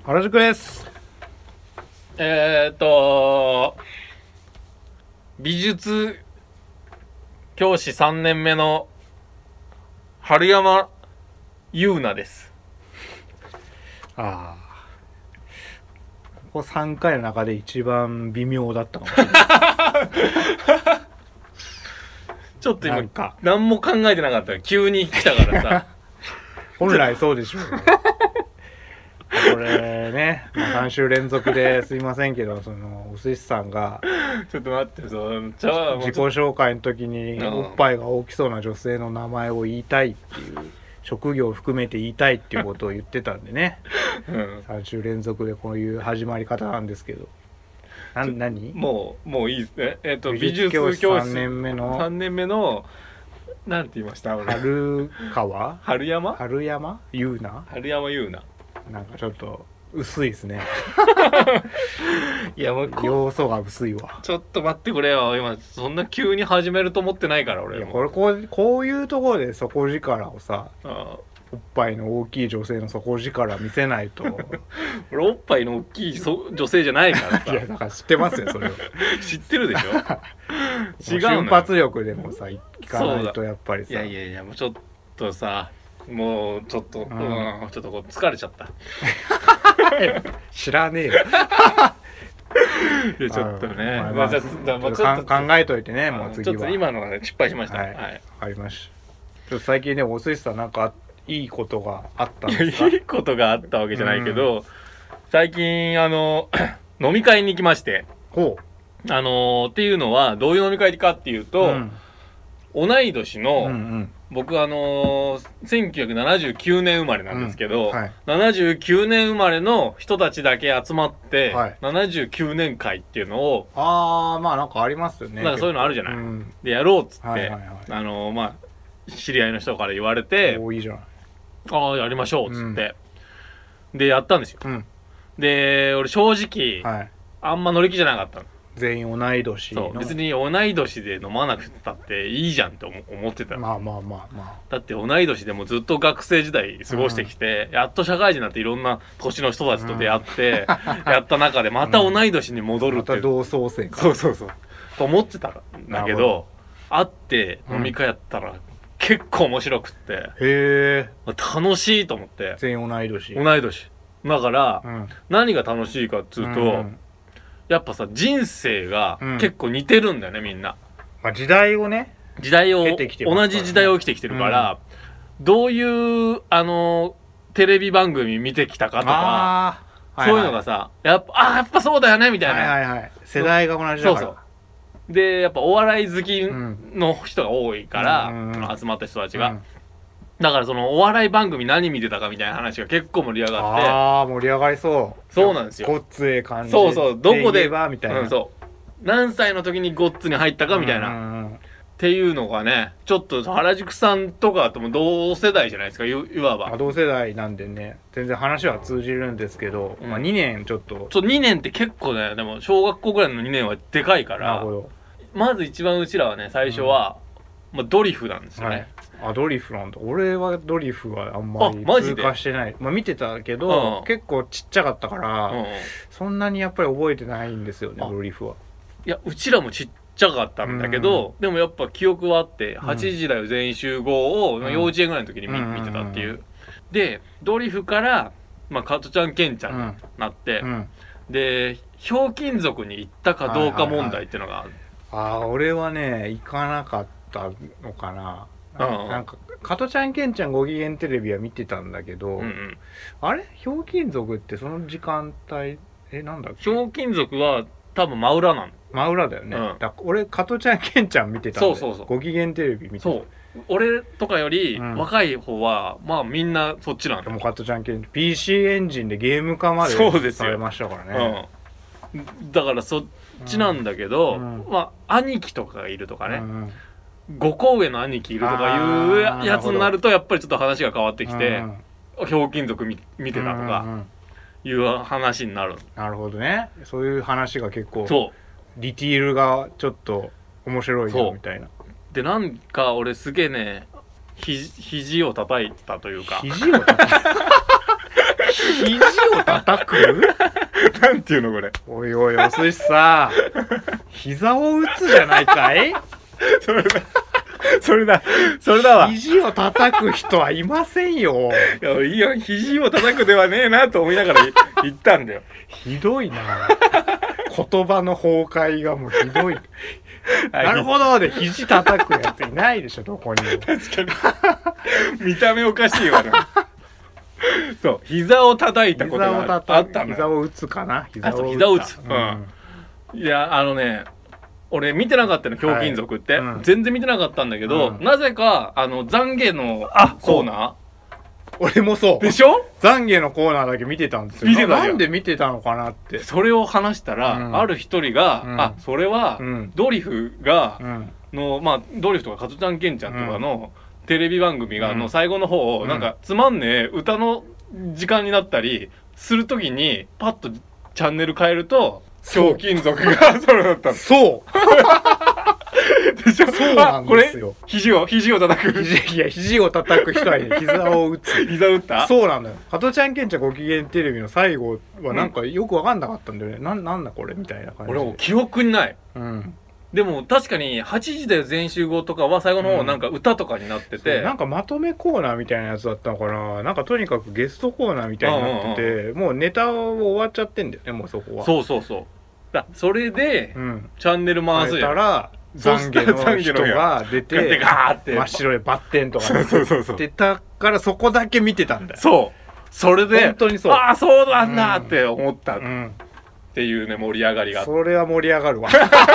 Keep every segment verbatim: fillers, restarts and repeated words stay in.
原宿です。 えーっと美術教師さんねんめの春山優奈です。 ああ、ここさんかいの中で一番微妙だったかもしれないちょっと今何も考えてなかった。急に来たからさ本来そうでしょうねこれね、まあ、さん週連続ですいませんけど、そのお寿司さんがちょっと待って、そうじゃあ自己紹介の時におっぱいが大きそうな女性の名前を言いたいっていう、職業を含めて言いたいっていうことを言ってたんでね、うん、さん週連続でこういう始まり方なんですけど、な何もうもういいですね。えっ、ー、と美術教室さんねんめのさんねんめのなんて言いました？ 春川春山春山優奈春山優奈、 なんかちょっと薄いですねいやもう要素が薄いわ。 ちょっと待ってくれよ、今そんな急に始めると思ってないから俺。 いやこれこう、こういうところで底力をさ、 あおっぱいの大きい女性の底力見せないと俺おっぱいの大きい女性じゃないからさいやだから知ってますよそれを知ってるでしょ違う瞬発力でもさいかないとやっぱりさ。 いやいやいやもうちょっとさ、もうちょっと、うんうん、ちょっとこう疲れちゃった知らねえよいやちょっとね、 まあまあ、まあ、ちょっと考えといてね、もう次は。 ちょっと今のは、ね、失敗しました。はい、 はい、ありました。ちょっと最近ね、お寿司さんなんかいいことがあったんですか？ いいことがあったわけじゃないけど、うん、最近あの飲み会に行きまして、 ほうあのっていうのはどういう飲み会かっていうと、うん、同い年の、うんうん、僕あのー、せんきゅうひゃくななじゅうきゅうねん生まれなんですけど、うんはい、ななじゅうきゅうねん生まれの人たちだけ集まって、はい、ななじゅうきゅうねん会っていうのを、 あーまあなんかありますよね。 なんかそういうのあるじゃない、うん、でやろうっつって、はいはいはい、あのー、まあ知り合いの人から言われて、 おーいいじゃない、 ああやりましょうっつって、うん、でやったんですよ、うん、で俺正直、はい、あんま乗り気じゃなかったの。 全員同い年の。 そう別に同い年で飲まなくたっていいじゃんって思ってた。 まあまあまあまあ、 だって同い年でもずっと学生時代過ごしてきて、うん、やっと社会人になっていろんな年の人たちと出会って、うん、やった中でまた同い年に戻るって、うん、 また同窓生か、 そうそうそうと思ってたんだけど、会って飲み会やったら、うん、結構面白くって、へえ楽しいと思って。 全員同い年同い年だから、うん、何が楽しいかっつうと、うん、やっぱさ人生が結構似てるんだよね、うん、みんな、 まあ、時代をね時代を、ね、同じ時代を生きてきてるから、うん、どういうあのテレビ番組見てきたかとか、そういうのがさ、やっぱあやっぱそうだよねみたいな、 はいはいはい、世代が同じだから。そうそうでやっぱお笑い好きの人が多いから、うん、集まった人たちが、うん、だからそのお笑い番組何見てたかみたいな話が結構盛り上がって、 ああ盛り上がりそう。 そうなんですよ。 ごっつええ感じ。 そうそうどこでみたいな、 うん、そう何歳の時にごっつに入ったかみたいな、うんうんうん、っていうのがねちょっと原宿さんとかとも同世代じゃないですか、いわば。 同世代なんでね全然話は通じるんですけど、うんまあ、にねんちょっとそうにねんって結構ね、でも小学校ぐらいのにねんはでかいから。なるほど。まず一番うちらはね最初は、うんまあ、ドリフなんですよね、はいあドリフなんだ。俺はドリフはあんまり通過してない。まあ見てたけど、うん、結構ちっちゃかったから、うんうん、そんなにやっぱり覚えてないんですよねドリフは。 いやうちらもちっちゃかったんだけど、うん、でもやっぱ記憶はあって、はちじだよ全員集合を幼稚園ぐらいの時に 見,、うん、見てたっていう。でドリフから、まあ、加トちゃんケンちゃんになって、うん、でひょうきん族に行ったかどうか問題っていうのがある、 はいはいはい、あ俺はね行かなかったのかな。うんうん、なんか加トちゃんケンちゃんご機嫌テレビは見てたんだけど、うんうん、あれひょうきん族ってその時間帯えなんだっけ。 ひょうきん族は多分真裏なの。 真裏だよね、うん、だ俺加トちゃんケンちゃん見てたんで。そうそうそうご機嫌テレビ見てた。そう俺とかより若い方は、うん、まあみんなそっちなんだよ。 でも加トちゃんケン ピーシー エンジンでゲーム化までされましたからね。 うん、だからそっちなんだけど、うん、まあ兄貴とかがいるとかね、うんごこ上の兄貴いるとかいうやつになるとやっぱりちょっと話が変わってきて、ひょうきん族 見, 見てたとかいう話になる。 なるほどね。そういう話が結構そうディティールがちょっと面白いよみたいな。 でなんか俺すげえねひ肘を叩いたというか肘を叩いた肘を叩くなんていうのこれ。 おいおいお寿司さ膝を打つじゃないかい。 それだそれだそれだわ。 肘を叩く人はいませんよ。 いやいいよ、肘を叩くではねえなと思いながら言ったんだよ。 ひどいな。言葉の崩壊がもうひどい。なるほどで肘叩くやついないでしょどこにも。 確かに見た目おかしいわな。そう膝を叩いたことがあったのよ。 膝を打つかな。 膝を膝を打つ、うん、いやあのね俺見てなかったの、ひょうきん族って、はいうん、全然見てなかったんだけど、うん、なぜかあの懺悔のコーナー、 俺もそうでしょ。 懺悔のコーナーだけ見てたんですよ。見てた。なんで見てたのかなって。 それを話したら、うん、ある一人が、うん、あそれは、うん、ドリフが、うん、のまあドリフとか加トちゃんケンちゃんとかの、うん、テレビ番組が、うん、の最後の方、うん、なんかつまんねえ歌の時間になったりするときにパッとチャンネル変えるとひょうきん族がそれだったの。 そうでしょ。そうなんですよ。 肘を肘を叩く肘いや肘を叩く人は膝を打つ。 膝打った。 そうなんだよ。加トちゃんケンちゃんご機嫌テレビの最後はなんかよく分かんなかったんだよね。うん、な, なんだこれみたいな感じで。 俺も記憶にない。うん。でも確かにはちじだよ全集合とかは最後の方なんか歌とかになってて、 うん、なんかまとめコーナーみたいなやつだったのかな。なんかとにかくゲストコーナーみたいになってて、うんうんうん、もうネタ終わっちゃってんだよねもうそこは。 そうそうそう。だそれで、うん、チャンネル回すやん。ら懺悔の人が出てガーって真っ白でバッテンとか出たからそこだけ見てたんだよ。 そうそれで本当にそう。 ああそうなんだって思った、うん、っていうね盛り上がりが。 それは盛り上がるわ。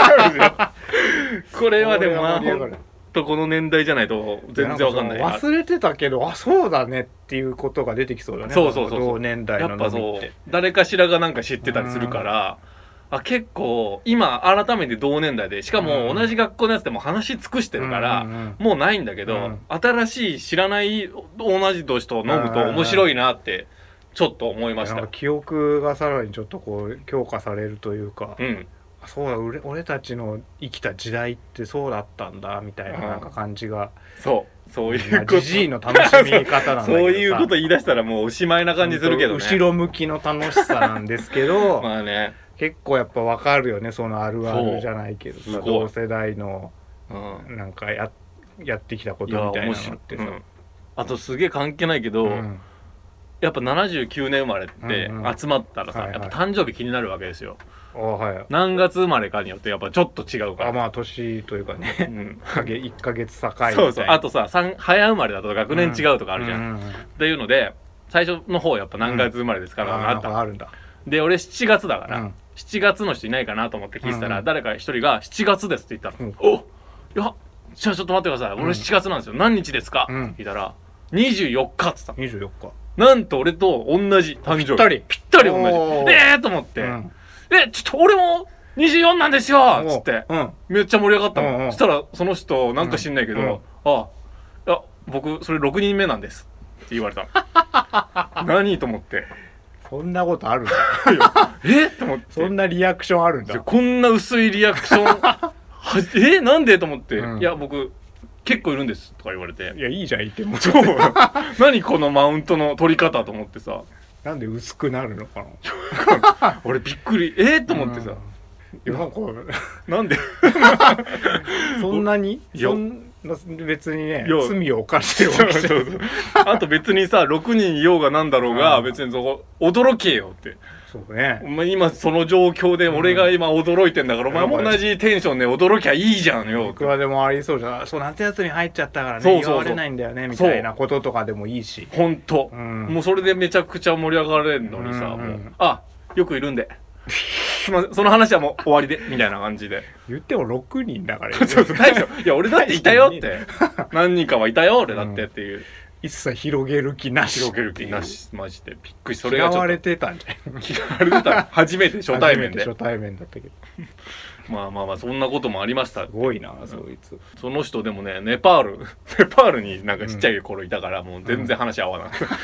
これはでもまあほんとこの年代じゃないと全然わかんない。 忘れてたけどあそうだねっていうことが出てきそうだね。 そうそうそうそう。 同年代の飲みってやっぱそう誰かしらがなんか知ってたりするから、あ結構今改めて同年代でしかも同じ学校のやつでも話し尽くしてるから、うんうんうん、もうないんだけど、うん、新しい知らない同じ年と飲むと面白いなってちょっと思いました。 記憶がさらにちょっとこう強化されるというか、うん、そうだ 俺, 俺たちの生きた時代ってそうだったんだみたいななんか感じが、 うん、そうそういうこと、 ジジイの楽しみ方なんだけどさそういうこと言い出したらもうおしまいな感じするけどね。 後ろ向きの楽しさなんですけどまあね結構やっぱ分かるよねそのあるあるじゃないけどさ同世代のなんか や, やってきたことみたいなのってさ、うん、 あとすげえ関係ないけど、うん、やっぱななじゅうきゅうねん生まれって集まったらさ、うんうん、やっぱ誕生日気になるわけですよ、はいはい、何月生まれかによってやっぱちょっと違うから。 あまあ年というかね、うん、いっかげつ境みたいな。 そうそう。あとさ早生まれだと学年違うとかあるじゃん、うんうんうん、っていうので最初の方やっぱ何月生まれですから、 うん、 あった。 あるんだ。 で俺しちがつだから、うん、しちがつの人いないかなと思って聞いてたら、うん、誰か一人がしちがつですって言ったの、うん、おいやじゃあちょっと待ってください、うん、俺しちがつなんですよ、何日ですか、うん、聞いたらにじゅうよっかっつったの。 にじゅうよっかなんと俺と同じ誕生日。ぴったりぴったり同じ。えーと思って、うん、えちょっと俺もにじゅうよんなんですよっつって、うん、めっちゃ盛り上がったの、うんうん、そしたらその人なんか知んないけど、うんうん、あいや僕それろくにんめなんですって言われたの。何と思ってそんなことあるんだえと思ってそんなリアクションあるんだ。 こんな薄いリアクションえなんでと思って、うん、いや僕結構いるんですとか言われて、 いやいいじゃん言っても何このマウントの取り方と思ってさ、 なんで薄くなるのかな俺びっくりえー、と思ってさ、 うん、なんかなんでそんなにそん別にね罪を犯してるわけじゃんあと別にさろくにんいようがなんだろうが別にそこ驚けよって。 そうね、 お前今その状況で俺が今驚いてんだから、うん、お前も同じテンションで驚きゃいいじゃんよ。 いくらでもありそうじゃん。そう夏休み入っちゃったからねそうそうそう言われないんだよねみたいなこととかでもいいしほんと、うん、もうそれでめちゃくちゃ盛り上がれるのにさ、うんうん、もうあよくいるんですまその話はもう終わりでみたいな感じで言ってもろくにんだからそうそう大丈夫いや俺だっていたよって何人かはいたよ俺だってっていう、うん一切広げる気なし広げる気なしマジでびっくり。それがちょっと嫌われてたんじゃない嫌われてた初めて初対面で初対面だったけどまあまあまあそんなこともありました。 すごいなそいつ。 その人でもねネパールネパールになんかちっちゃい頃いたから、うん、もう全然話合わなかった、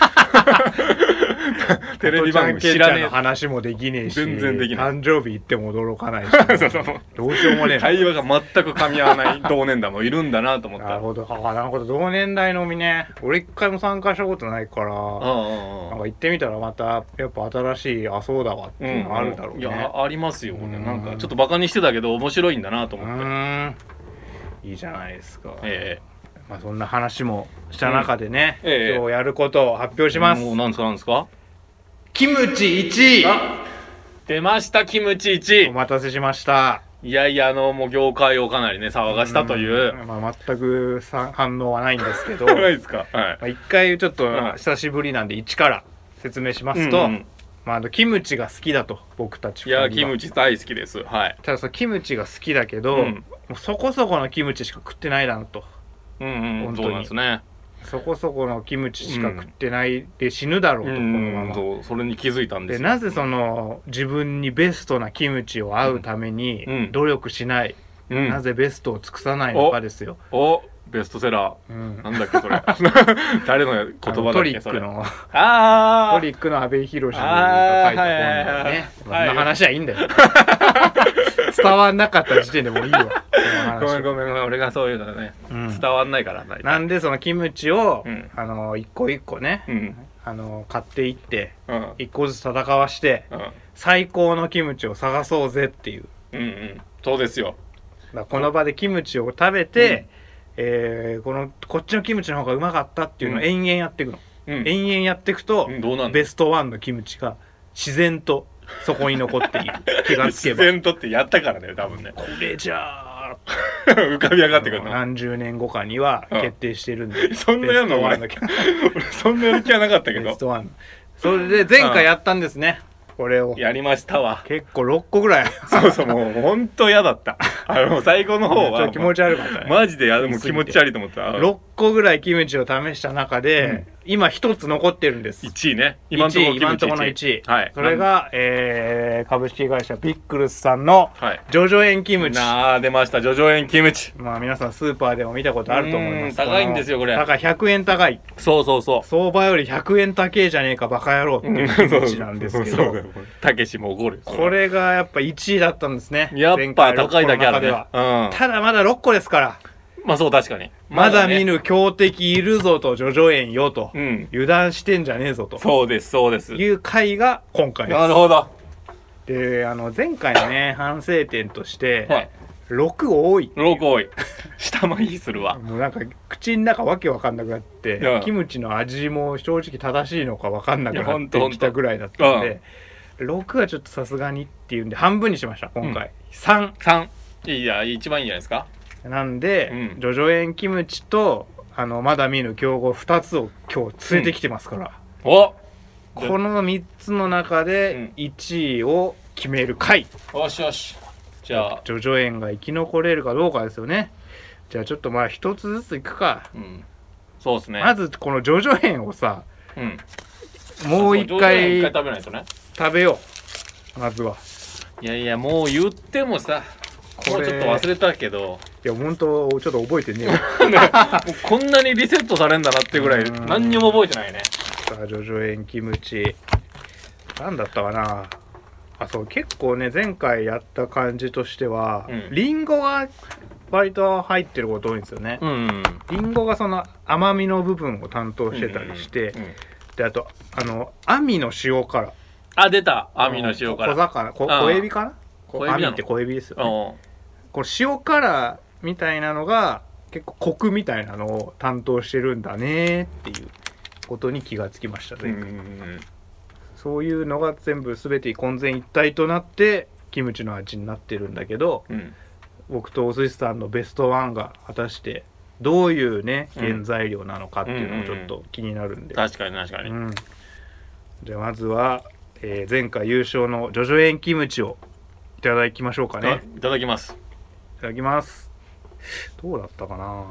テレビ番組知らねえの話もできねえし、 全然できない誕生日言っても驚かないしそうそうどうしようもねえな。 会話が全く噛み合わない同年代もいるんだなと思った。 なるほど。あ、なるほど。同年代のみね。俺一回も参加したことないから、 うんうんうんなんか行ってみたらまたやっぱ新しい、あ、そうだわっていうのがあるだろうね。 いや、ありますよ、ね、 うんなんかちょっとバカにしてたけど面白いんだなとう思って。 ーん。いいじゃないですか。 えまあそんな話もした中でね、 うんええ今日やることを発表えします。 もうなんですかなんですか。 キムチいちい。 あ、出ましたキムチいちい。 お待たせしました。 いやいや、あのもう業界をかなりね騒がしたという。 んまあ、全くさ反応はないんですけど、 ないですか。はい。 まあ一回ちょっとうん久しぶりなんで一から説明しますと、 うんうんまあ、あのキムチが好きだと僕たちいやふたりはキムチ大好きです。はい。 ただそのキムチが好きだけど、 うんもうそこそこのキムチしか食ってないだろうと。 うんうん本当にそうなんですね。 そこそこのキムチしか食ってないで死ぬだろうと、 うこのまま。 んそうそれに気づいたんでよ。 ですなぜその自分にベストなキムチを合うためにうん努力しない、 うんなぜベストを尽くさないのかですよ。 おベストセラー。 うんなんだっけそれ。誰の言葉だっけあのトリッそれ。 クのあトリックの阿部寛が書いた本だよね。そんはいはいはいはいな話はいいんだよ。伝わんなかった時点でもういいわ。この話ごめんごめんごめん俺がそういうのね、 うん伝わんないからななんでそのキムチを、 うんあの一個一個ね、 うんあの買っていってうん一個ずつ戦わしてうん最高のキムチを探そうぜっていう。 うんうんそうですよ。 だからこの場でキムチを食べて、えーこのこっちのキムチの方がうまかったっていうのを延々やっていくの、 うん延々やっていくと、 うんどうなんのベストワンのキムチが自然とそこに残っている気がつけ自ば然とってやったからね多分ね。 これじゃあ浮かび上がってくるの。 何十年後かには決定してるんで、 そんなやんの俺ベストワン俺そんなやる気はなかったけどベストワンそれで前回やったんですね、これをやりましたわ。 結構ろっこぐらいそうそうもうほんと嫌だったあの最後の方ちょっはと気持ち悪かったね、 マジでやもう気持ち悪いと思ったろっこぐらいキムチを試した中で、今一つ残ってるんです。 いちいね今んとこいちい今んとこのいちい、 はいそれが、えー株式会社ピックルスさんのはいジョジョ園キムチ。 なあ出ましたジョジョ園キムチ。 まあ皆さんスーパーでも見たことあると思います。 うん高いんですよこれだからひゃくえん高い、 そうそうそう相場よりひゃくえん高えじゃねえかバカ野郎っていうキムチなんですけど、 そうだよたけしも怒るよそこれがやっぱいちいだったんですね。 やっぱ高いだけあるね前回ろっこの中ではうんただまだろっこですからまあそう確かにまだ見ねぬ強敵いるぞとジョジョ園よと、 うん油断してんじゃねえぞとそうですそうですいう回が今回です。 なるほどであの前回のね反省点として、 はいろく多いローコ多い下まいするわもうなんか口の中わけわかんなくなっていやキムチの味も正直正しいのかわかんなくいやなっほんとほんとてきたぐらいだったんでろくはちょっとさすがにっていうんで半分にしました今回、さんさんいや一番いいんじゃないですか。 なんで、 うんジョジョ園キムチとあのまだ見ぬ競合ふたつを今日連れてきてますから、 おこのみっつの中でいちいを決める回、 よしよしじゃあジョジョ園が生き残れるかどうかですよね。じゃあちょっとまあ一つずついくか、 うんそうですねまずこのジョジョ園をさうんもう一そう回一回食べないとね。 食べようまずはいやいやもう言ってもさこれもうちょっと忘れたけどいや本当ちょっと覚えてねえよもうこんなにリセットされんだなってぐらいうん何にも覚えてないね。 さあジョジョ園キムチなんだったかなあそう結構ね前回やった感じとしては、 うんリンゴが割と入ってること多いんですよね、 うんリンゴがその甘みの部分を担当してたりして、 うんうんうんであとあの網の塩辛あ出た網の塩辛小魚こああ小エビかな小エビなの網って小エビですよねうんこれ塩辛みたいなのが結構コクみたいなのを担当してるんだねっていうことに気がつきましたうんね、 うんそういうのが全部全て混然一体となってキムチの味になってるんだけど、 うん僕とお寿司さんのベストワンが果たしてどういうねうん原材料なのかっていうのもちょっと気になるんで、 確かに確かにうんじゃあまずは、えー前回優勝のジョジョ園キムチをいただきましょうかね。 いただきます。 いただきます。どうだったかな。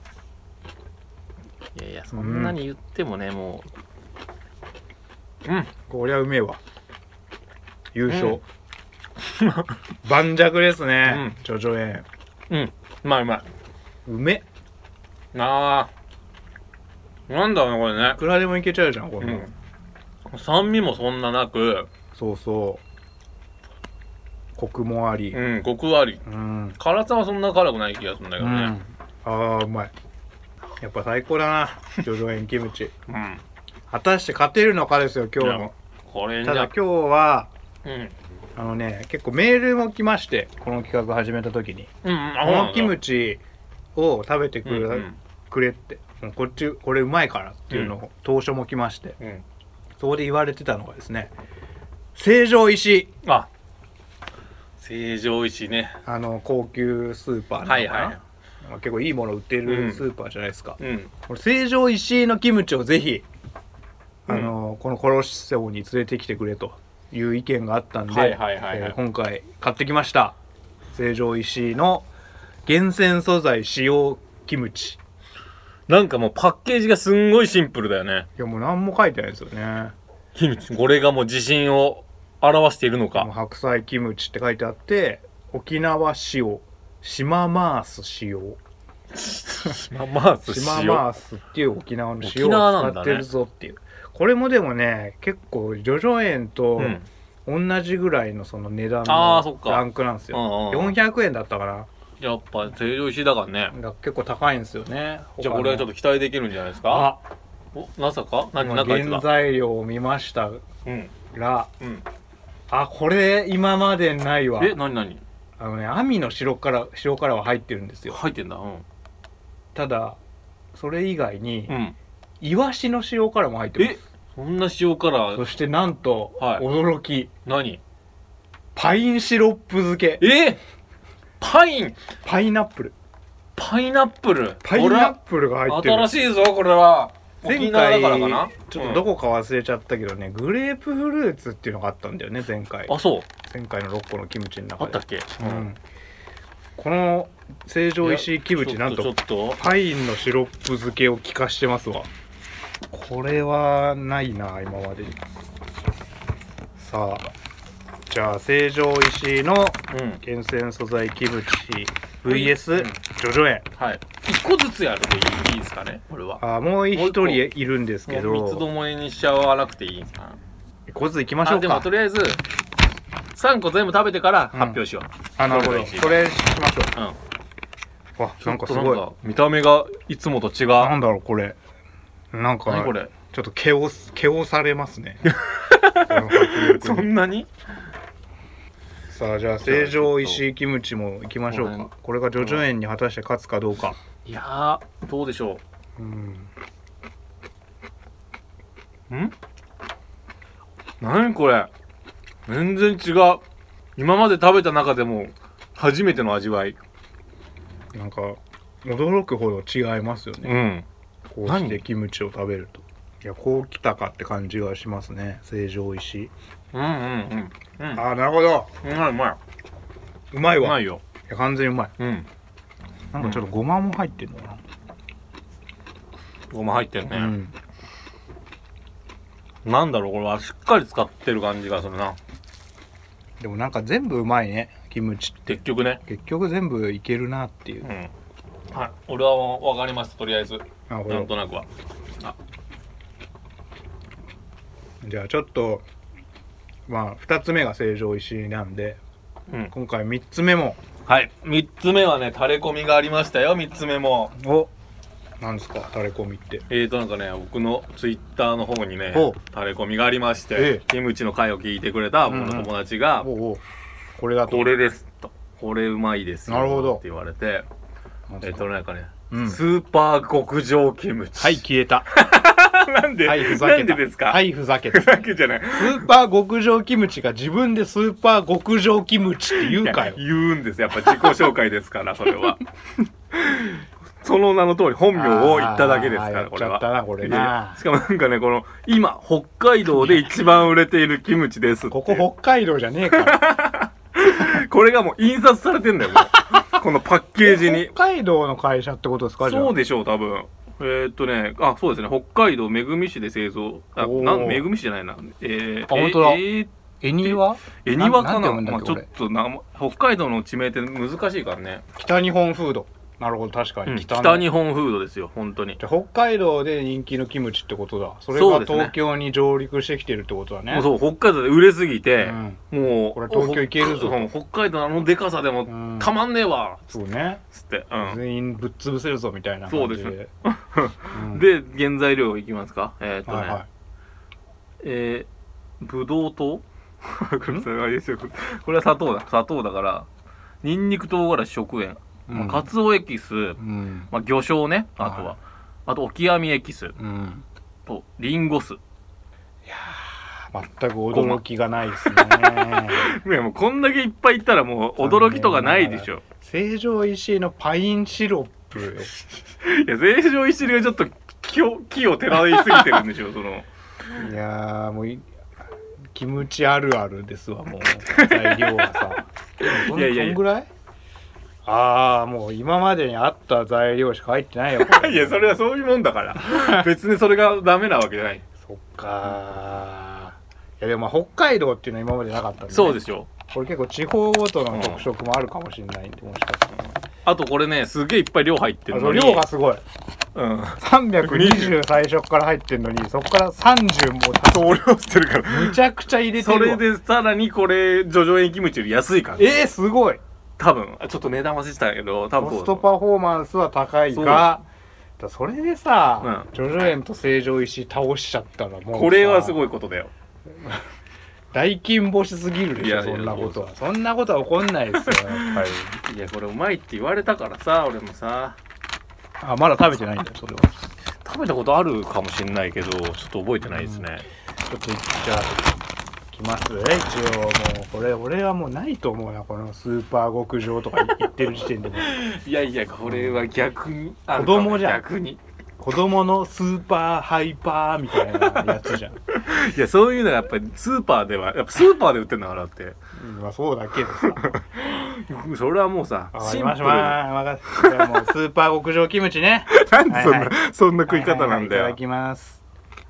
いやいやそんなに言ってもねもううんこりゃうめえわ。優勝、盤石ですね、 うんジョジョ園。 うんうまいうまいうめなあなんだろうねこれねいくらでもいけちゃうじゃんこれ、 うん酸味もそんななく、 そうそうコクもあり、 うんコクあり、 うん、 辛さはそんな辛くない気がするんだけどね、うん、 あーうまい。やっぱ最高だな叙々苑キムチ、 うん、 果たして勝てるのかですよ今日も。 これただ今日は、 うん、 あのね結構メールも来まして、この企画始めた時に、 うんうん、 このキムチを食べてくれ、 うんうん、 くれって、もうこっちこれうまいからっていうのを当初も来まして、うん、そこで言われてたのがですね、成城石井、 あ成城石井ね、 あの高級スーパーなのかな、はいはい、結構いいもの売ってるスーパーじゃないですか、うん、これ成城石井のキムチをぜひあの、うん、このコロッセオに連れてきてくれという意見があったんで、はいはいはいはい、えー、今回買ってきました。成城石井の厳選素材使用キムチ。 なんかもうパッケージがすんごいシンプルだよね。 いやもう何も書いてないですよね。 キムチ、これがもう自信を表しているのか。 白菜キムチって書いてあって、沖縄塩、島マース使用。 島マース使用。 島マースっていう沖縄の塩を使ってるぞっていう。ね、これもでもね結構叙々苑と同じぐらいのその値段のランクなんですよ。うんうん、よんひゃくえんだったかな。 やっぱ成城石井だからね。 だから結構高いんですよね。 じゃあこれはちょっと期待できるんじゃないですか。あ、おまさか何か原材料を見ましたら、うんうん、あこれ今までないわ。 え何何あのね網の塩辛塩辛は入ってるんですよ。 入ってんだ、うん、 ただそれ以外に、うん、イワシの塩辛も入ってます。 えそんな塩辛。 そしてなんと、はい、驚き、 何パインシロップ漬け。 えパインパイナップルパイナップルパイナップルが入ってる。 新しいぞこれは。 前回だからかな、ちょっとどこか忘れちゃったけどね、うん、グレープフルーツっていうのがあったんだよね前回。 あそう前回のろっこのキムチの中であったっけ、 うんうん、この成城石井キムチなんとパインのシロップ漬けを効かしてますわ。これはないな今までに。さあじゃあ成城石井の厳選素材キムチ ブイエス 叙々苑、 はい、いっこずつやるといいですかねこれは。 あもう一人いるんですけど三つどもえにしちゃわなくていいんですか。 いっこずついきましょうか。 でもとりあえずさんこ全部食べてから発表しよう、うん、 あなるほどそれしましょう、うん、わなんかすごい見た目がいつもと違う。 なんだろうこれなんか何これちょっと毛を毛をされますねそんなに。 さあじゃあ成城石井キムチもいきましょうか。これが叙々苑に果たして勝つかどうか。 いやーどうでしょう。うんん何これ全然違う。今まで食べた中でも初めての味わい。 なんか驚くほど違いますよね、うん、こうしてキムチを食べると。いやこうきたかって感じがしますね成城石井。 うんうんうん、うん、 ああなるほど。 うまいうまい。 うまいわ。 うまいよ。 いや完全にうまい。 うん。 なんかちょっとごまも入ってるのかな。 ごま入ってるね。うん、なんだろうこれはしっかり使ってる感じがするな。 でもなんか全部うまいねキムチって。 結局ね。 結局全部いけるなっていう。うん、 はい。俺は分かりましたとりあえず。なんとなくは。あじゃあちょっとまあふたつめが成城石井なんで、うん、今回みっつめも。 はいみっつめはねタレコミがありましたよ。みっつめも。 おなんですかタレコミって。 えーとなんかね僕のツイッターの方にねタレコミがありまして、ええ、キムチの回を聞いてくれた僕の友達が、うんうん、おうおうこれだとこれですとこれうまいですよなるほどって言われて、えーとなんかね、うん、スーパー極上キムチ。 はい消えたなんで、はい、ふざけた。なんでですか。 はいふざけた。 ふざけじゃない。 スーパー極上キムチが自分でスーパー極上キムチって言うかよ。 言うんです。やっぱ自己紹介ですからそれは。その名の通り本名を言っただけですからこれは。 やっちゃったなこれな。 しかもなんかねこの今北海道で一番売れているキムチです。 ここ北海道じゃねえから。 これがもう印刷されてんだよもう。このパッケージに。 北海道の会社ってことですか。 そうでしょう多分。えー、っとね、あ、そうですね、北海道恵美市で製造、あ、なん恵美市じゃないな、えー、 あ、本当だ。 えー、 恵庭？ 恵庭かな、まあ、ちょっとな、北海道の地名って難しいからね。 北日本フード。 なるほど、確かに、 うん、 北の北日本フードですよ本当に。 じゃあ北海道で人気のキムチってことだ。それがそうですね東京に上陸してきてるってことだね。 そう北海道で売れすぎて、 うん、 もうこれ東京行けるぞと、 うん北海道のあのでかさでもうんたまんねえわそうね、 つって、うん、 全員ぶっ潰せるぞみたいな感じで。 そうですうん、 で原材料いきますか。えー、っとね、 はいはい、 えー、ブドウ糖これそれあれですよこれは砂糖だ砂糖だからニンニク唐辛子食塩、 うんまあ、カツオエキス、 うんまあ、魚醤ね、あとは、 はい、 あとオキアミエキス、 うん、 とリンゴ酢。 いやー全く驚きがないですね。 いやもうこんだけいっぱいいったらもう驚きとかないでしょ。 成城石井のパインシロップよ。 いや成城石井がちょっと木を木を照らいすぎてるんでしょその。 いやーもうキムチあるあるですわもう材料がさ。どんいやいやいやどんぐらい？ああもう今までにあった材料しか入ってないよ。これいやそれはそういうもんだから別にそれがダメなわけじゃない。 そっかー。いやでもまあ北海道っていうのは今までなかったんで、ね、 そうですよ。 これ結構地方ごとの特色もあるかもしれないんで、もしかしたら。 あとこれねすげえいっぱい量入ってるのに量がすごい。 うん、 さんびゃくにじゅう最初から入ってるのにそこからさんじゅうも増量してるからむちゃくちゃ入れてるわ。 それでさらにこれ叙々苑キムチより安いから、 えー、すごい。 多分ちょっと値段忘れてたけど多分コストパフォーマンスは高いが、そ, それでさ、叙々苑と成城石井倒しちゃったらもうこれはすごいことだよ。 大金星すぎるでしょ。 いやいやそんなことはそんなことは起こんないですよやっぱり。 いやこれうまいって言われたからさ俺もさ。 あまだ食べてないんだよそれは。 食べたことあるかもしれないけどちょっと覚えてないですね、 うん、ちょっとじゃあきますね一応。もうこれ俺はもうないと思うなこのスーパー極上とか言ってる時点でもいやいやこれは逆にあるかも、子供じゃん。 逆に子供のスーパーハイパーみたいなやつじゃん。 いやそういうのがやっぱりスーパーではやっぱスーパーで売ってんだからって、 うん、まあそうだけどさそれはもうさシンプルに任せて。もうスーパー極上キムチね。 なんでそんな、 はいはい、 そんな食い方なんだよ。 はいはいはい、いただきます。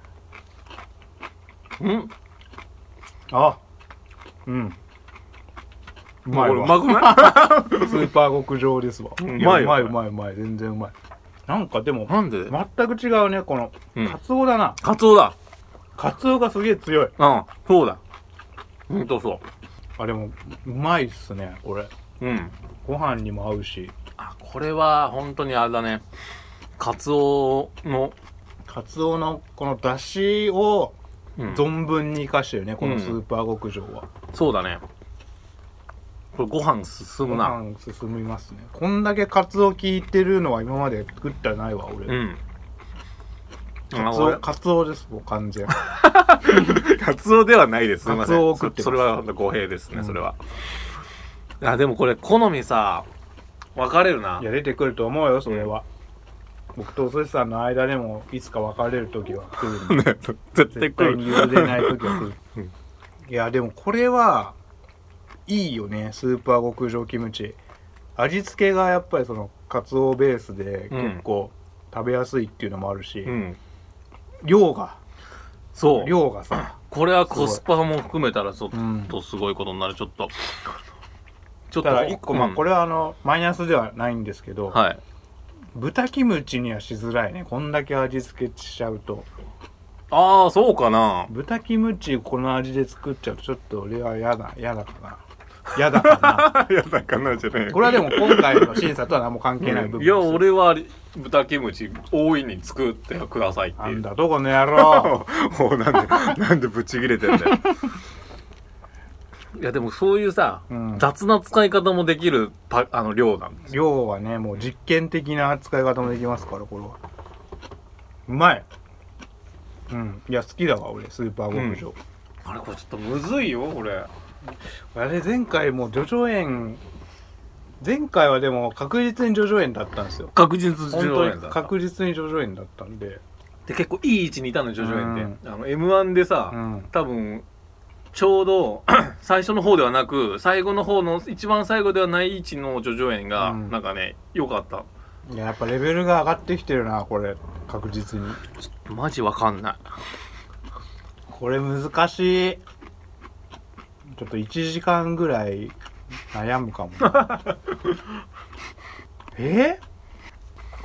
んあうんうまいわ。 うまくないスーパー極上ですわ。 うまいよ。 うまいうまいうまい全然うまい。なんかでもなんで全く違うねこの、うん、カツオだな。 カツオだ。 カツオがすげえ強い。 うんそうだほんとそう。 あでもうまいっすねこれ。 うんご飯にも合うし。 あこれは本当にあれだね。カツオのカツオのこの出汁を存分に生かしてるね、うん、このスーパー極上は、 うん、そうだね。これご飯進むな。 ご飯進みますね。こんだけカツオ効いてるのは今まで食ってないわ俺。うんカツオ、カツオですもう完全。 カツオではないです。すみません。 カツオを食ってます。 それは語弊ですね、うん、それは。あでもこれ好みさ分かれるな。 いや出てくると思うよそれは、うん、僕とお寿司さんの間でもいつか分かれる時は来るんで絶対来る。絶対に譲れない時は来る、うん、いやでもこれはいいよねスーパー極上キムチ。味付けがやっぱりそのカツオベースで結構食べやすいっていうのもあるし、うん、量がそう量がさこれはコスパも含めたらちょっとすごいことになる。ちょっとちょっといっこ、まあこれはあのマイナスではないんですけど、 はい、 豚キムチにはしづらいねこんだけ味付けしちゃうと。 ああそうかな。 豚キムチこの味で作っちゃうとちょっと俺は嫌だ嫌だかな嫌だかな嫌だかなじゃない。 これはでも今回の審査とは何も関係ない部分です、 うん、いや俺は豚キムチ大いに作ってくださいっていう。 なんだどこの野郎もうなんでなんでブチ切れてんだよいやでもそういうさ、うん、雑な使い方もできるパあの量なんですよ。量はねもう実験的な使い方もできますからこれはうまい。うんいや好きだわ俺スーパー極上、うん、 あれこれちょっとむずいよこれ。 あれ前回も叙々苑前回はでも確実に叙々苑だったんですよ。 確実に叙々苑だった。 確実に叙々苑だったんで。 で結構いい位置にいたの叙々苑って、うん、あの エムワン でさ、うん、多分ちょうど最初の方ではなく最後の方の一番最後ではない位置の叙々苑が、うん、なんかね良かった。 いややっぱレベルが上がってきてるなこれ確実に。 ちょっとマジわかんないこれ難しい。ちょっといちじかんぐらい悩むかもなえ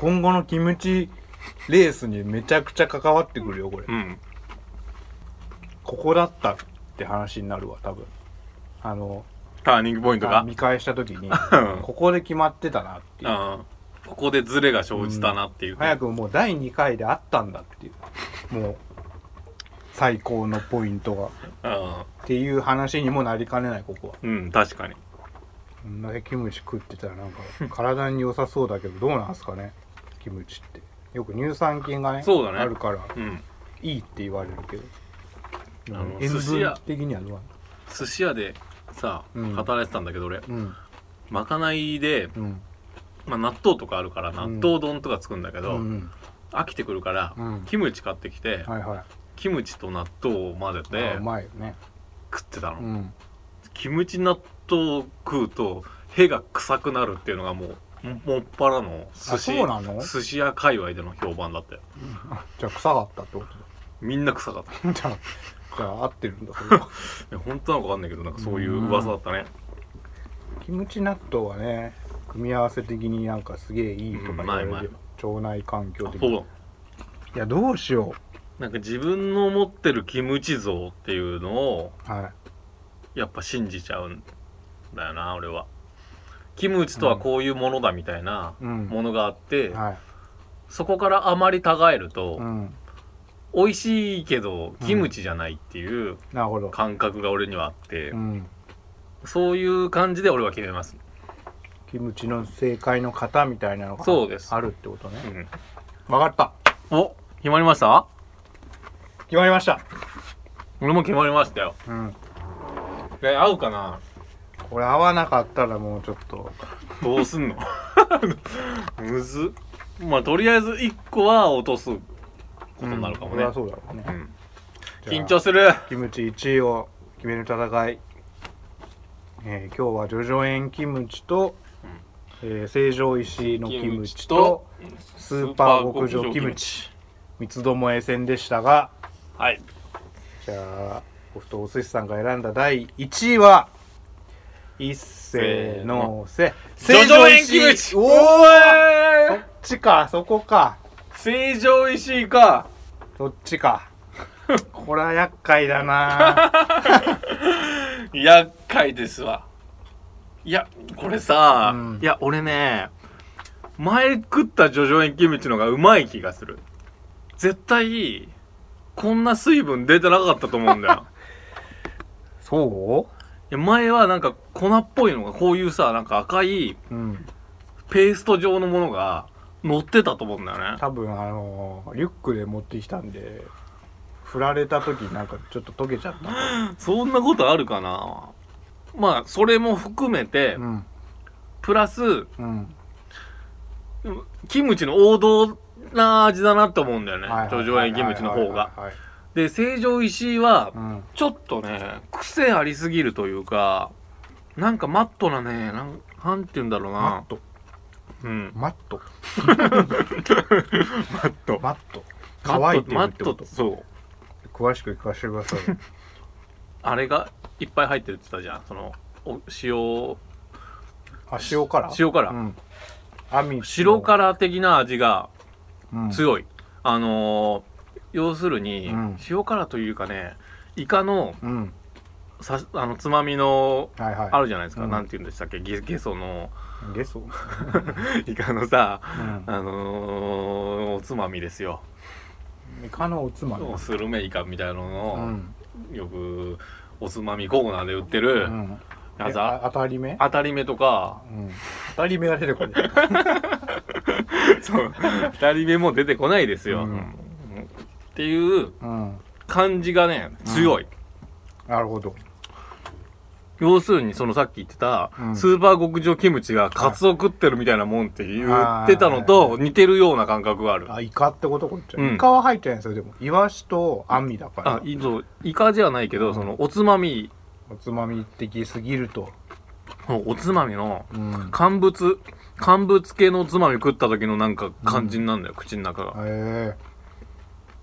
今後のキムチレースにめちゃくちゃ関わってくるよこれ、 うん、 ここだったって話になるわ多分。あのターニングポイントが見返した時にここで決まってたなっていう、 あここでズレが生じたなっていう、うん、 早くもうだいにかいであったんだっていうもう最高のポイントがっていう話にもなりかねないここは。 うん確かに。 こんだけキムチ食ってたらなんか体に良さそうだけどどうなんすかねキムチって。よく乳酸菌がねそうだねあるから、 うん、 いいって言われるけど、 あの塩分的にはどうなの。 寿司屋でさ、うん、働いてたんだけど俺、うん、まかないで、うん、まあ、納豆とかあるから納豆丼とか作るんだけど、うん、飽きてくるから、うん、キムチ買ってきて、はいはい、キムチと納豆を混ぜてうまいよね食ってたの、うん、キムチ納豆を食うと屁が臭くなるっていうのがもうもっぱらの寿司そうなの寿司屋界隈での評判だったよ、 うん、じゃあ臭かったってことだ。 みんな臭かったじゃあじゃあ合ってるんだそれは。 いや本当なのか分かんないけどなんかそういう噂だったね。 キムチ納豆はね組み合わせ的になんかすげえいいとか言われる、うん、腸内環境的に。いやどうしようなんか自分の持ってるキムチ像っていうのを、はい、やっぱ信じちゃうんだよな俺は。キムチとはこういうものだみたいなものがあって、うんはい、そこからあまりたがえると、うん、美味しいけどキムチじゃないっていう感覚が俺にはあって、うん、そういう感じで俺は決めます。 キムチの正解の型みたいなのがあるってことね。うん、分かった。 お決まりました。 決まりました。 俺も決まりましたよ。うん、え合うかな。 これ合わなかったらもうちょっとどうすんのむずっ。まあとりあえずいっこは落とすことになるかもね、 うん、そうだろうね、うん、 緊張する。 キムチいちいを決める戦い、えー、今日は叙々苑キムチと、うんえー、成城石井のキムチとスーパー極上キムチ三つどもえ戦でしたが、 はい、 じゃあ僕とお寿司さんが選んだだいいちいは一せーのせ叙々苑キムチ。おーそっちかそこか成城石井かそっちかこれは厄介だな厄介ですわ。いやこれさ、うん、いや俺ね前食った叙々苑キムチのがうまい気がする。絶対こんな水分出てなかったと思うんだよそういや前はなんか粉っぽいのがこういうさなんか赤いペースト状のものが乗ってたと思うんだよね。 多分あのリュックで持ってきたんで振られた時なんかちょっと溶けちゃったそんなことあるかな。まあそれも含めて、うん、プラス、うん、キムチの王道な味だなって思うんだよね叙々苑キムチの方が。で成城石井は、うん、ちょっとね癖ありすぎるというかなんかマットなねなんなんて言うんだろうなマット、 うん、 マットマットマット乾いてるってこと。 そう詳しく聞かせてくださいあれがいっぱい入ってるって言ったじゃんそのお塩あ塩辛塩辛、うん、白辛的な味が強い、うん、あのー要するに、うん、塩辛というかねイカの、うん、さあのつまみの、はいはい、あるじゃないですか、うん、なんて言うんでしたっけゲゲソのゲソイカのさ、うん、あのー、おつまみですよ。 イカのおつまみスルメイカみたいなのの、うん、よくおつまみコーナーで売ってる、うん、 やつあ当たり目当たり目とか、 うん、当たり目が出てこないそう当たり目も出てこないですよ、うんっていう感じがね、うん、強い、 うん、なるほど。 要するにそのさっき言ってた、うん、スーパー極上キムチがカツオ食ってるみたいなもんって言ってたのと似てるような感覚がある。 あイカってことこっち、うん、イカは入ってないんですよ。でもイワシとアミだから。 あいそうイカじゃないけど、うん、そのおつまみおつまみ的すぎるとおつまみの乾物、うん、乾物系のおつまみ食った時のなんか感じになるんだよ、うん、口の中が。 へえ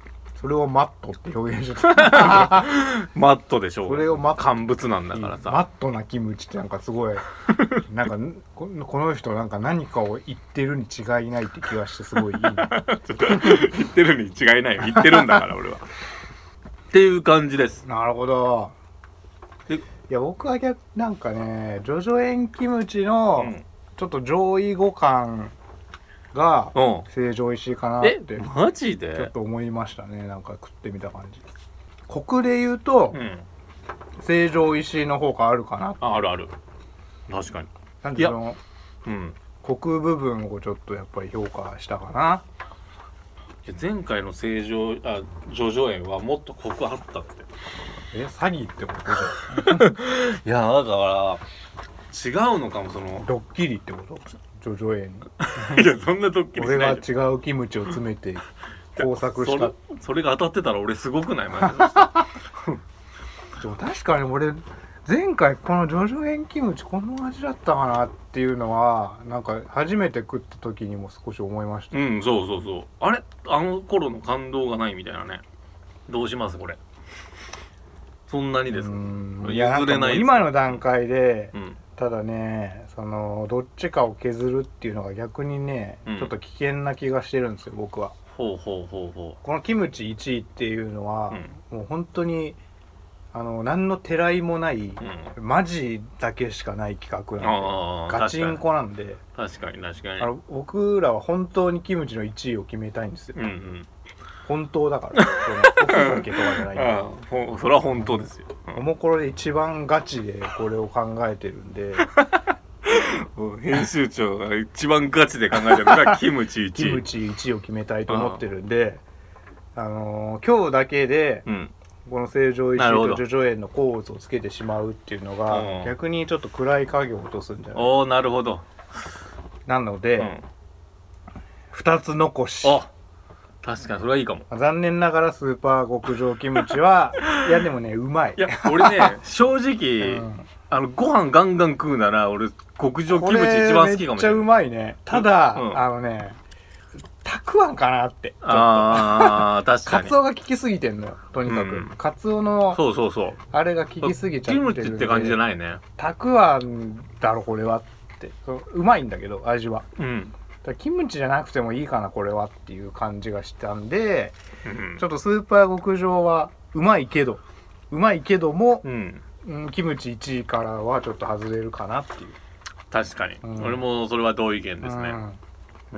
それをマットって表現してたマットでしょう。 それをマット乾物なんだからさ。 マットなキムチってなんかすごいなんかここの人なんか何かを言ってるに違いないって気がしてすごいいいなちょっと言ってるに違いないよ。言ってるんだから俺は。っていう感じです。 なるほど。 でいや僕は逆なんかねジョジョ園キムチのちょっと上位互換がうん成城石井かなっえてマジでちょっと思いましたね。なんか食ってみた感じコクで言うと、 うん、 成城石井の方があるかな。 ああるある確かに。 なんでそのうん、 コク部分をちょっとやっぱり評価したかな。 いや前回の成城あジョジョ園はもっとコクあったって。 え詐欺ってことじゃんいやだから違うのかもそのドッキリってことジョジョ園いやそんなドッキリし俺がないで違うキムチを詰めて工作した。 それそれが当たってたら俺すごくないマジでも確かに俺前回このジョジョ園キムチこの味だったかなっていうのはなんか初めて食った時にも少し思いました。 うんそうそうそうあれあの頃の感動がないみたいなね。どうしますこれそんなにですか。 いや譲れないです今の段階で、 うん、 ただねそのどっちかを削るっていうのが逆にね、うん、ちょっと危険な気がしてるんですよ僕は。 ほうほうほうほうこのキムチいちいっていうのは、うん、もう本当にあの何のてらいもない、うん、マジだけしかない企画なんでガチンコなんで確かに確かにあの僕らは本当にキムチのいちいを決めたいんですよ、 うんうん、 本当だからおふざけとかじゃないんでああそれは本当ですよ、 うん、おもころで一番ガチでこれを考えてるんで編集長が一番ガチで考えてるのがキムチいちいキムチいちいを決めたいと思ってるんで あ, あのー、今日だけで、うんこの成城石井とジョジョ園の甲乙をつけてしまうっていうのが逆にちょっと暗い影を落とすんじゃないおおなるほどなので、うん、ふたつ残しあ確かにそれはいいかも。 残念ながらスーパー極上キムチはいやでもねうまい。 いや俺ね正直、うん、あのご飯ガンガン食うなら俺極上キムチ一番好きかもしれない。めっちゃうまいね。ただ、うん、あのねたくあんかなってああ確かにカツオが効きすぎてんのよとにかく、うん、カツオのそうそうそうあれが効きすぎちゃってるんでキムチって感じじゃないね。 たくあんだろこれはってうまいんだけど味は、うん、だキムチじゃなくてもいいかなこれはっていう感じがしたんで、うん、ちょっとスーパー極上はうまいけどうまいけども、うんうん、キムチいちいからはちょっと外れるかなっていう。 確かに、うん、俺もそれは同意見ですね、うんうん、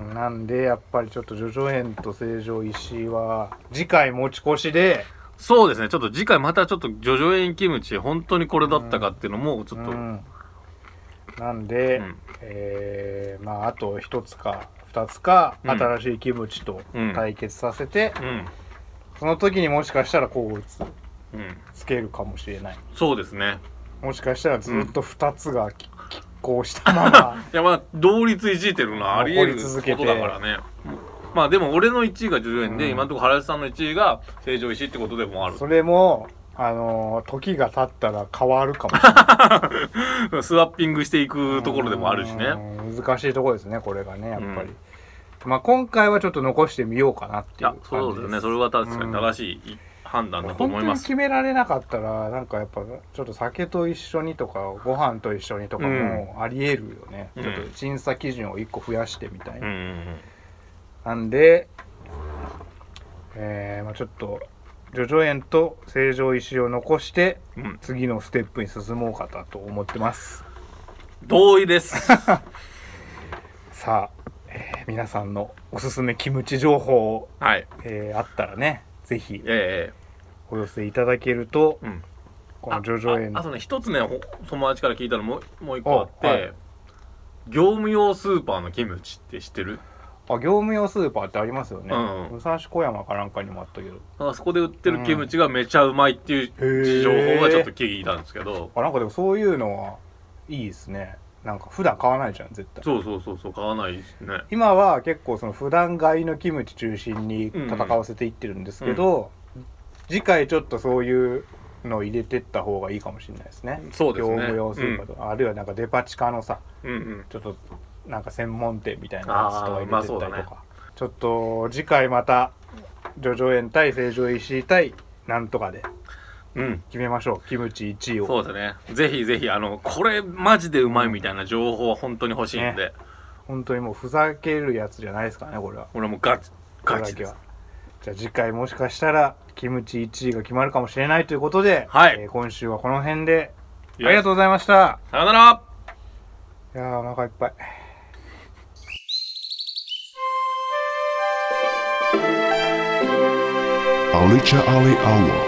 なんでやっぱりちょっとジョジョ園と成城石井は次回持ち越しで。 そうですねちょっと次回またちょっとジョジョ園キムチ本当にこれだったかっていうのもちょっと、うん、 なんで、うん、えー、まああとひとつかふたつか、うん、新しいキムチと対決させて、うん、その時にもしかしたらこうつ、うん、つけるかもしれない。 そうですねもしかしたらずっとふたつがき、うんこうしたままいやまあ同率いちいっていうのはあり得ることだからね。まあでも俺のいちいがジョジョ園で、うん、今のところ原さんのいちいが成城石井ってことでもある。 それもあのー、時が経ったら変わるかもしれないスワッピングしていくところでもあるしね。 難しいところですねこれがねやっぱり、うん、まあ今回はちょっと残してみようかなっていう感じです。 いやそうですねそれは確かに正しい、うん判断だと思います。 本当に決められなかったらなんかやっぱちょっと酒と一緒にとかご飯と一緒にとかもありえるよね、うん、ちょっと審査基準をいっこ増やしてみたいな、うんうんうん、なんで、えーまあ、ちょっとジョジョ園と成城石井を残して次のステップに進もうかと思ってます。 同意ですさあ、えー、皆さんのおすすめキムチ情報、はいえー、あったらねぜひお寄せいただけると、ええ、このジョジョ園のあ, あ, あとね一つね友達から聞いたのももう一個あって、はい、業務用スーパーのキムチって知ってる？ あ業務用スーパーってありますよね、うんうん、武蔵小山かなんかにもあったけどあそこで売ってるキムチがめちゃうまいっていう情報がちょっと聞いたんですけど、 あなんかでもそういうのはいいですね。なんか普段買わないじゃん絶対。 そうそうそうそう買わないですね。 今は結構その普段買いのキムチ中心に戦わせていってるんですけど、うんうん、次回ちょっとそういうのを入れてった方がいいかもしれないですね。 そうですね。 業務用スーパーとか、うん、あるいはなんかデパ地下のさ、うんうん、ちょっとなんか専門店みたいなやつとか入れてったりとか、まあね、ちょっと次回また叙々苑対成城石井対なんとかでうん決めましょう、キムチいちいを。 そうですね。ぜひぜひあのこれマジでうまいみたいな情報は本当に欲しいんで、ね、 本当にもうふざけるやつじゃないですかね、これは。 俺はもうガチガチです。 じゃあ次回もしかしたらキムチいちいが決まるかもしれないということで、 はい、 えー、今週はこの辺でありがとうございました。 さよなら。 いやー、お腹いっぱい。 Alicha Ali Awa